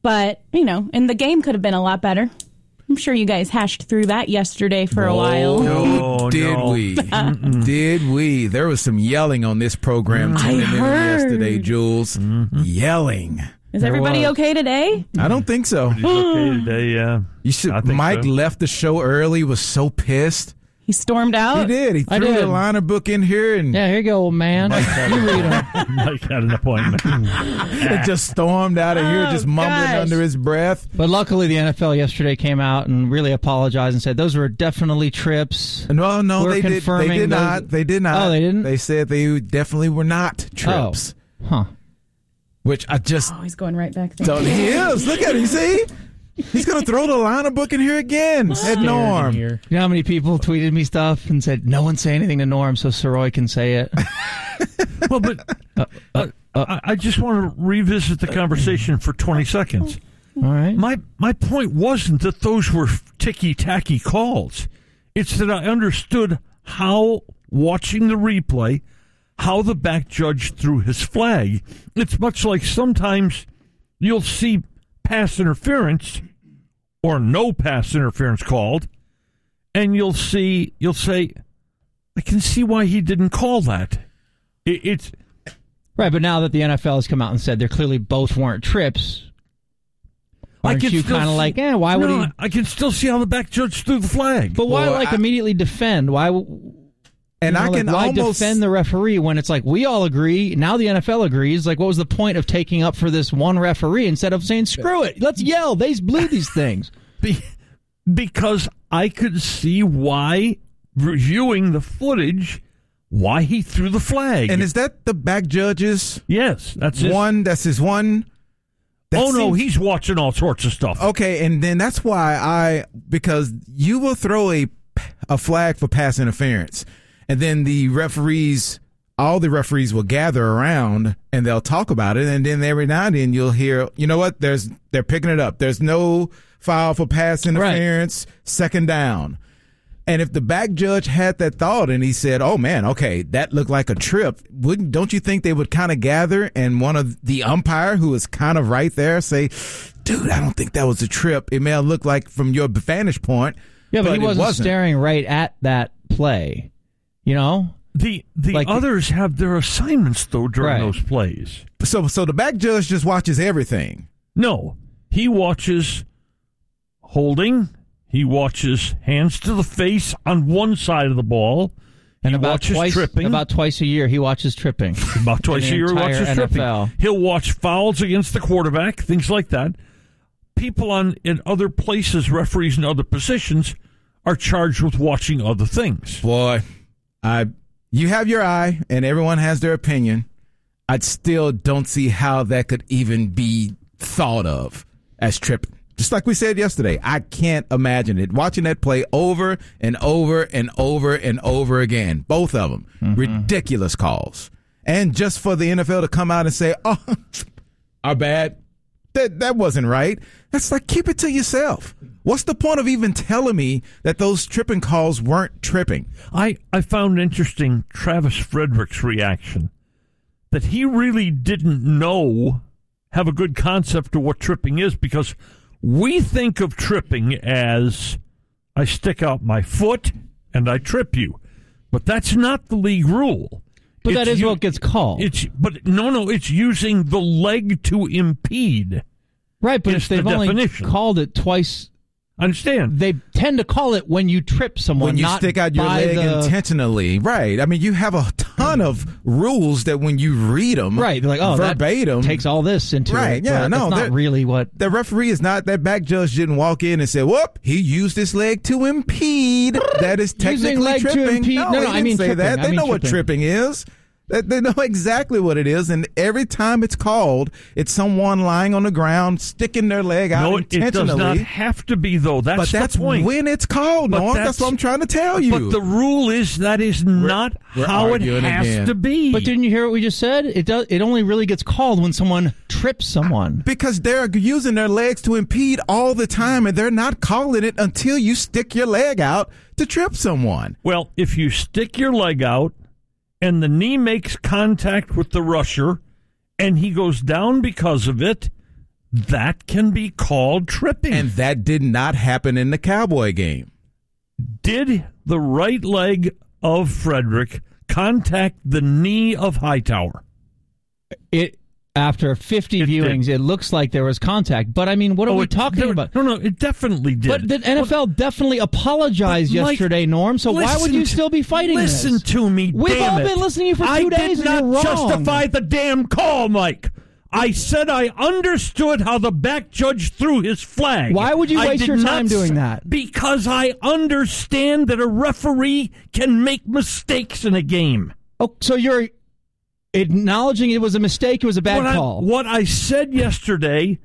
But, and the game could have been a lot better. I'm sure you guys hashed through that yesterday for a while. Did we? There was some yelling on this program yesterday, Jules. Mm-hmm. Yelling. Is everybody okay today? I don't think so. He's okay today, yeah. Mike left the show early, was so pissed. He stormed out? He did. He threw the liner book in here. And yeah, here you go, old man. You read them. Mike had an appointment. It just stormed out of here, just mumbling under his breath. But luckily, the NFL yesterday came out and really apologized and said those were definitely trips. No, they did not. They did not. Oh, they didn't? They said they definitely were not trips. Oh. Huh. Which I just... Oh, he's going right back there. So he is. Look at him. See? He's going to throw the liner book in here again at Norm. You know how many people tweeted me stuff and said, no one say anything to Norm so Soroy can say it? Well, but I just want to revisit the conversation for 20 seconds. All right. My point wasn't that those were ticky-tacky calls. It's that I understood how, watching the replay, how the back judge threw his flag. It's much like sometimes you'll see pass interference or no pass interference called, and you'll say, I can see why he didn't call that. It's right, but now that the NFL has come out and said there clearly both weren't trips, aren't you kind of like, why would he? I can still see how the back judge threw the flag. But why, immediately defend? Why? And why defend the referee when it's like we all agree? Now the NFL agrees. Like, what was the point of taking up for this one referee instead of saying, screw it, let's yell, they blew these things? Because I could see why, reviewing the footage, why he threw the flag. And is that the back judge's? Yes, that's his one. That's his one. He's watching all sorts of stuff. Okay, and then that's why because you will throw a flag for pass interference. And then all the referees will gather around and they'll talk about it. And then every now and then you'll hear, you know what? They're picking it up. There's no foul for pass interference, second down. And if the back judge had that thought and he said, oh man, okay, that looked like a trip, don't you think they would kind of gather and one of the umpire who is kind of right there say, dude, I don't think that was a trip. It may have looked like from your vantage point. Yeah, but he wasn't staring right at that play. You know, the others have their assignments though during those plays. So the back judge just watches everything. No, he watches holding. He watches hands to the face on one side of the ball, and about twice a year he watches tripping. About twice a year he watches NFL. Tripping. He'll watch fouls against the quarterback, things like that. People in other places, referees in other positions, are charged with watching other things. Boy. You have your eye, and everyone has their opinion. I still don't see how that could even be thought of as tripping. Just like we said yesterday, I can't imagine it. Watching that play over and over and over and over again, both of them, ridiculous calls. And just for the NFL to come out and say, "Oh, our bad," that wasn't right. That's like, keep it to yourself. What's the point of even telling me that those tripping calls weren't tripping? I found interesting Travis Frederick's reaction, that he really didn't have a good concept of what tripping is, because we think of tripping as I stick out my foot and I trip you. But that's not the league rule. But that is what gets called. It's using the leg to impede. Right, but if they've only called it twice, I understand. They tend to call it when you trip someone, when you not stick out your leg intentionally. Right. I mean, you have a ton of rules that when you read them, right, they're like, oh, verbatim, that takes all this into it. Right. Yeah. No, that's not really what the referee is not. That back judge didn't walk in and say, "Whoop, he used his leg to impede." That is technically tripping. To impede? No, I mean say tripping. that. They know what tripping is. They know exactly what it is, and every time it's called, it's someone lying on the ground, sticking their leg out intentionally. No, it does not have to be, though. That's the point. When it's called, Norm. That's what I'm trying to tell you. But the rule is that is not how it has to be. But didn't you hear what we just said? It only really gets called when someone trips someone. Because they're using their legs to impede all the time, and they're not calling it until you stick your leg out to trip someone. Well, if you stick your leg out, and the knee makes contact with the rusher, and he goes down because of it, that can be called tripping. And that did not happen in the Cowboy game. Did the right leg of Frederick contact the knee of Hightower? After 50 viewings, it looks like there was contact. But, I mean, what are we talking about? No, it definitely did. But the NFL definitely apologized yesterday, Norm, so why would you still be fighting this? Listen to me, We've all been listening to you for 2 days, and you're wrong. I did not justify the damn call, Mike. I said I understood how the back judge threw his flag. Why would you waste your time doing that? Because I understand that a referee can make mistakes in a game. Oh, so you're acknowledging it was a mistake, it was a bad call. What I said yesterday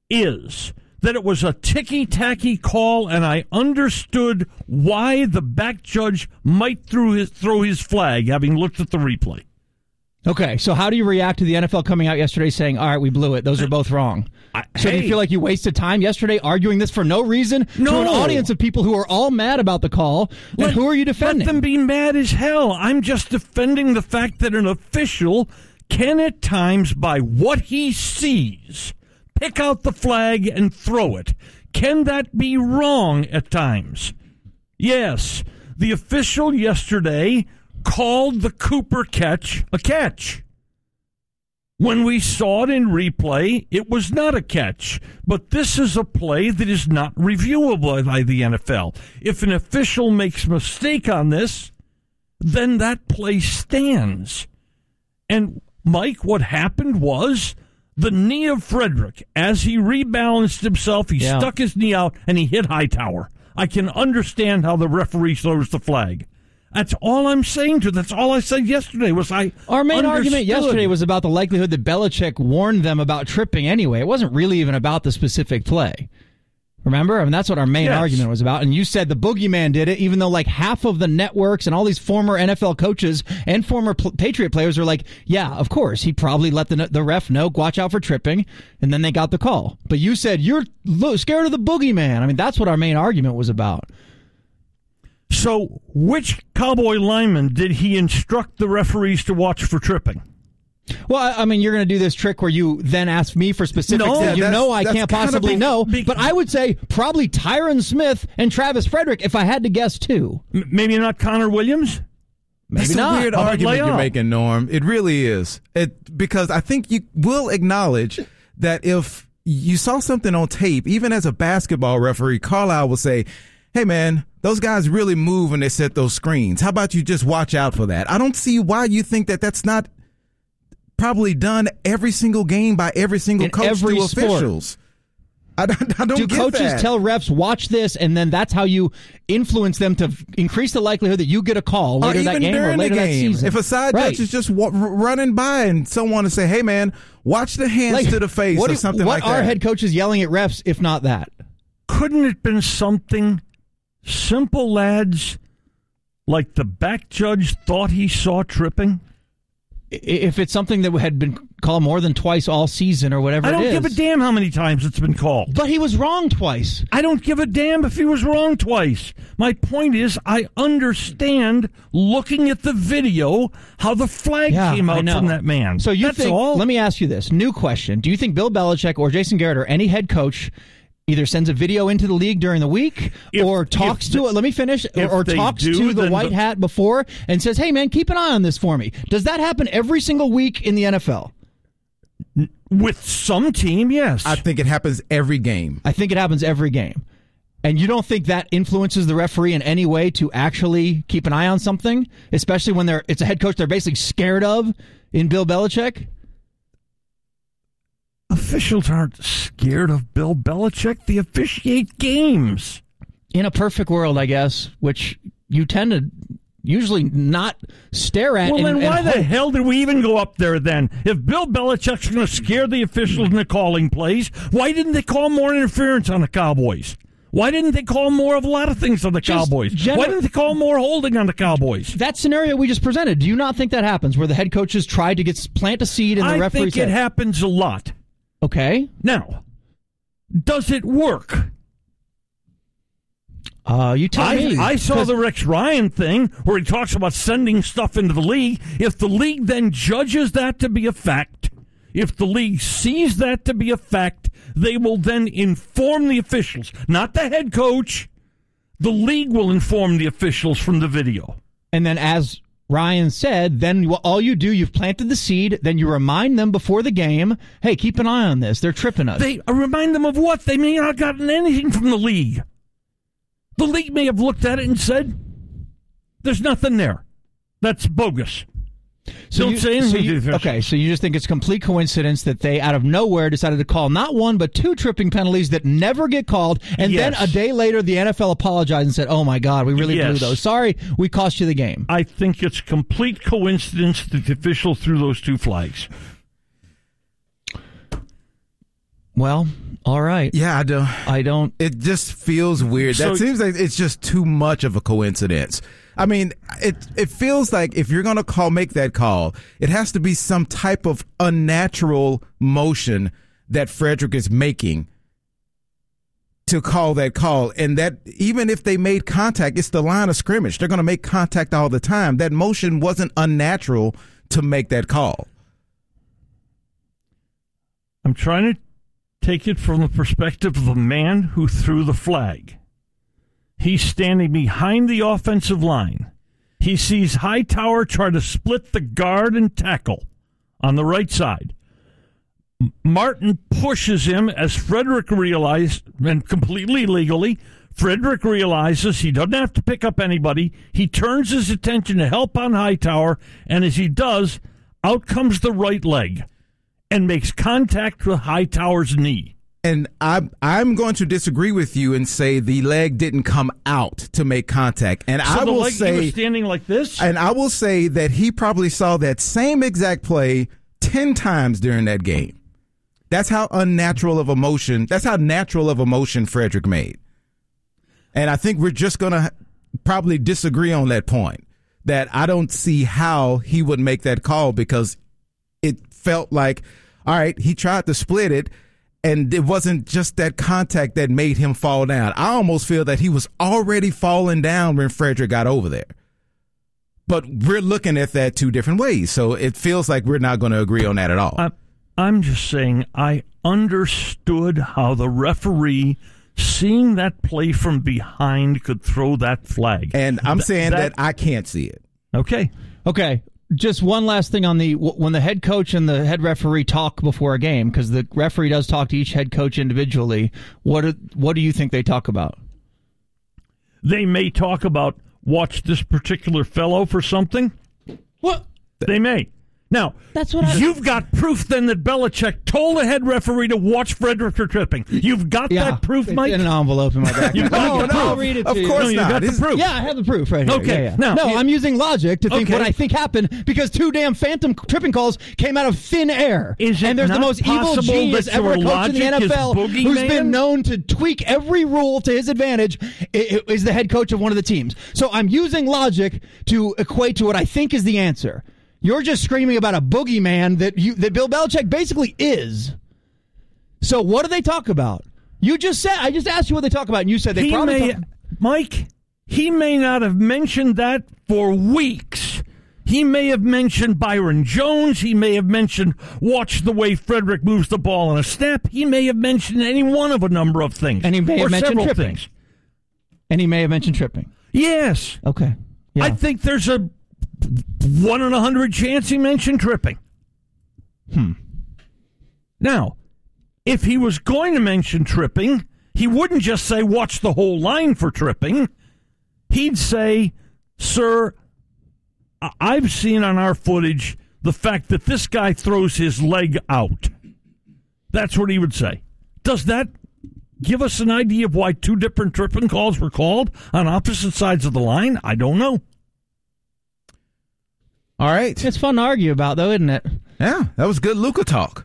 is that it was a ticky-tacky call, and I understood why the back judge might throw his flag, having looked at the replay. Okay, so how do you react to the NFL coming out yesterday saying, all right, we blew it, those are both wrong? Do you feel like you wasted time yesterday arguing this for no reason to an audience of people who are all mad about the call? And who are you defending? Let them be mad as hell. I'm just defending the fact that an official can at times, by what he sees, pick out the flag and throw it. Can that be wrong at times? Yes. The official yesterday called the Cooper catch a catch. When we saw it in replay, it was not a catch. But this is a play that is not reviewable by the NFL. If an official makes a mistake on this, then that play stands. And, Mike, what happened was the knee of Frederick, as he rebalanced himself, he stuck his knee out and he hit Hightower. I can understand how the referee throws the flag. That's all I'm saying to. That's all I said yesterday. Our main argument yesterday was about the likelihood that Belichick warned them about tripping anyway. It wasn't really even about the specific play. Remember? I mean, that's what our main argument was about. And you said the boogeyman did it, even though like half of the networks and all these former NFL coaches and former Patriot players are like, yeah, of course. He probably let the ref know, watch out for tripping, and then they got the call. But you said you're scared of the boogeyman. I mean, that's what our main argument was about. So, which Cowboy lineman did he instruct the referees to watch for tripping? Well, I mean, you're going to do this trick where you then ask me for specifics that I can't possibly know. But I would say probably Tyron Smith and Travis Frederick if I had to guess too. Maybe not Connor Williams? Maybe not. That's a weird argument you're making, Norm. It really is. Because I think you will acknowledge that if you saw something on tape, even as a basketball referee, Carlisle will say, hey, man, those guys really move when they set those screens. How about you just watch out for that? I don't see why you think that that's not probably done every single game by every single coach to officials. I don't get that. Do coaches tell refs, watch this, and then that's how you influence them to increase the likelihood that you get a call later that game or later that season? If a side judge is just running by and someone to say, hey, man, watch the hands to the face or something like that. What are head coaches yelling at refs if not that? Couldn't it have been something simple, lads, like the back judge thought he saw tripping? If it's something that had been called more than twice all season or whatever it is. I don't give a damn how many times it's been called. But he was wrong twice. I don't give a damn if he was wrong twice. My point is, I understand, looking at the video, how the flag came out from that man. So that's all? Let me ask you this. New question. Do you think Bill Belichick or Jason Garrett or any head coach either sends a video into the league during the week or talks to it. Let me finish. Or talks to the white hat before and says, hey, man, keep an eye on this for me. Does that happen every single week in the NFL? With some team, yes. I think it happens every game. I think it happens every game. And you don't think that influences the referee in any way to actually keep an eye on something, especially when it's a head coach they're basically scared of in Bill Belichick? Officials aren't scared of Bill Belichick. They officiate games. In a perfect world, I guess, which you tend to usually not stare at. Well, then why the hell did we even go up there then? If Bill Belichick's going to scare the officials in the calling plays, why didn't they call more interference on the Cowboys? Why didn't they call more of a lot of things on the Cowboys? Why didn't they call more holding on the Cowboys? That scenario we just presented, do you not think that happens, where the head coaches try to plant a seed in the referee's I think it happens a lot. Okay. Now, does it work? You tell me. I saw the Rex Ryan thing where he talks about sending stuff into the league. If the league then judges that to be a fact, if the league sees that to be a fact, they will then inform the officials, not the head coach. The league will inform the officials from the video. And then, as Ryan said, then all you do, you've planted the seed, then you remind them before the game, hey, keep an eye on this. They're tripping us. They remind them of what? They may not have gotten anything from the league. The league may have looked at it and said, there's nothing there. That's bogus. So you just think it's complete coincidence that they, out of nowhere, decided to call not one but 2 tripping penalties that never get called, and then a day later the NFL apologized and said, oh my God, we really blew those. Sorry, we cost you the game. I think it's complete coincidence that the official threw those 2 flags. Well, all right. Yeah, I don't. It just feels weird. That seems like it's just too much of a coincidence. I mean, it feels like if you're going to make that call, it has to be some type of unnatural motion that Frederick is making to call that call. And that even if they made contact, it's the line of scrimmage. They're going to make contact all the time. That motion wasn't unnatural to make that call. I'm trying to take it from the perspective of the man who threw the flag. He's standing behind the offensive line. He sees Hightower try to split the guard and tackle on the right side. Martin pushes him as Frederick realized, and completely legally, Frederick realizes he doesn't have to pick up anybody. He turns his attention to help on Hightower, and as he does, out comes the right leg and makes contact with Hightower's knee. And I'm going to disagree with you and say the leg didn't come out to make contact. And so he was standing like this? And I will say that he probably saw that same exact play 10 times during that game. That's how natural of a motion Frederick made. And I think we're just going to probably disagree on that point, that I don't see how he would make that call, because it felt like, all right, he tried to split it, and it wasn't just that contact that made him fall down. I almost feel that he was already falling down when Frederick got over there. But we're looking at that 2 different ways, so it feels like we're not going to agree on that at all. I'm just saying I understood how the referee, seeing that play from behind, could throw that flag. And I'm saying that I can't see it. Okay. Just one last thing on when the head coach and the head referee talk before a game, because the referee does talk to each head coach individually. What do you think they talk about? They may talk about, watch this particular fellow for something. What? They may. Now, that's what you've got proof then that Belichick told the head referee to watch Frederick for tripping. You've got that proof, Mike? It's in an envelope in my back. I'll read it to you. Of course not. You got the proof. Yeah, I have the proof right here. Okay. Yeah. No, I'm using logic to think what I think happened, because 2 damn phantom tripping calls came out of thin air. And there's the most evil genius ever coached in the NFL who's been known to tweak every rule to his advantage is the head coach of one of the teams. So I'm using logic to equate to what I think is the answer. You're just screaming about a boogeyman that Bill Belichick basically is. So what do they talk about? I just asked you what they talk about, and you said they Mike, he may not have mentioned that for weeks. He may have mentioned Byron Jones. He may have mentioned watch the way Frederick moves the ball on a snap. He may have mentioned any one of a number of things. And he may have mentioned tripping. Things. And he may have mentioned tripping. Yes. Okay. Yeah. I think there's a 1 in 100 chance he mentioned tripping. Now, if he was going to mention tripping, he wouldn't just say, watch the whole line for tripping. He'd say, sir, I've seen on our footage the fact that this guy throws his leg out. That's what he would say. Does that give us an idea of why 2 different tripping calls were called on opposite sides of the line? I don't know. All right. It's fun to argue about, though, isn't it? Yeah, that was good Luka talk.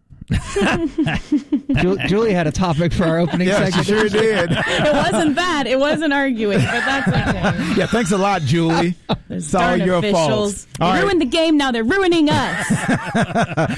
Julie had a topic for our opening segment. She sure did. It wasn't bad. It wasn't arguing, but that's okay. Yeah, thanks a lot, Julie. It's all your fault. They ruined the game, now they're ruining us.